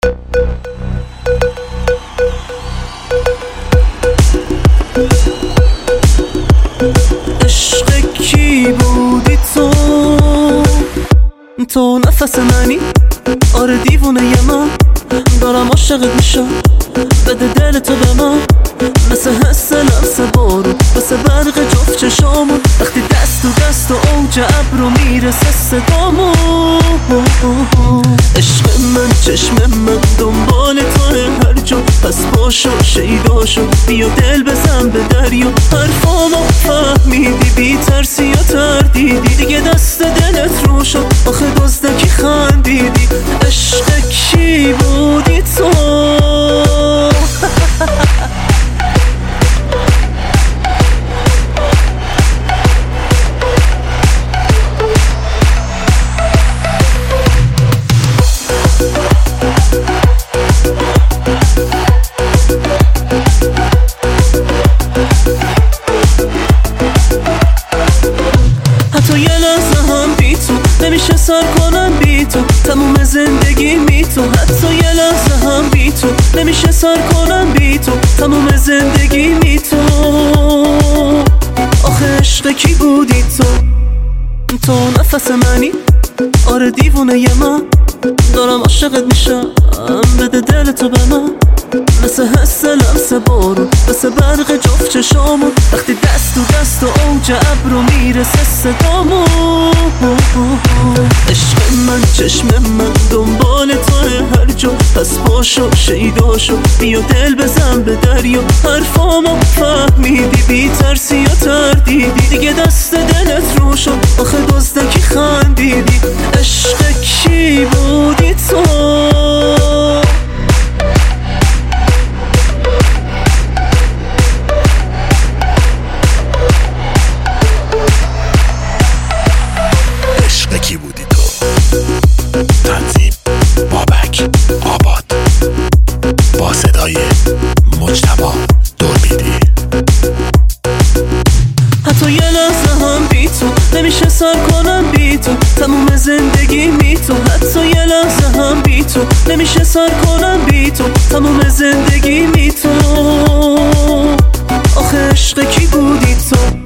عشق کی بودی تو نفس منی، آره دیوونه من دارم عاشقت میشم، بده دل تو به من مثل حس لمس بارون، مثل برق جفت چشامون وقتی دست و دست و اوج ابرو میرسه صدامون. عشق من چشم من دنبال توه هر جا، پس باشو شیداشو بیا دل بزن به دریا، حرفامو فهمیدی بی ترسی یا تردیدی، دیگه دست دلت رو شد آخه دزدکی خندیدی. عشق کی بودی تو؟ حتی یه لحظه هم بی تو نمیشه سر کنم بی تو، تموم زندگی می تو. حتی یه لحظه هم بی تو نمیشه سر کنم بی تو، تموم زندگی می تو. آخه عشق کی بودی تو نفس منی، آره دیوونه من دارم عاشقت میشم، بده دل تو به من مثل حس لمس بارون، مثل برق جفت چشامون وقتی دست و دست و اوج ابرو میرسه صدامون. عشق من چشم من دنبال توه هر جا، پس باشو شیداشو بیا دل بزن به دریا، حرفامو فهمیدی بی ترسی یا تردیدی، دیگه دست دلت رو شد آخه دزدکی خندیدی. عشق کی بودی تو؟ کی بودی تو؟ تنظیم بابک آباد با صدای مجتبی دوربیدی. حتی یه لحظه هم بی تو نمیشه سر کنم بی تو، تموم زندگی می تو. حتی یه لحظه هم بی تو نمیشه سر کنم بی تو، تموم زندگی می تو. آخه عشق کی بودی تو؟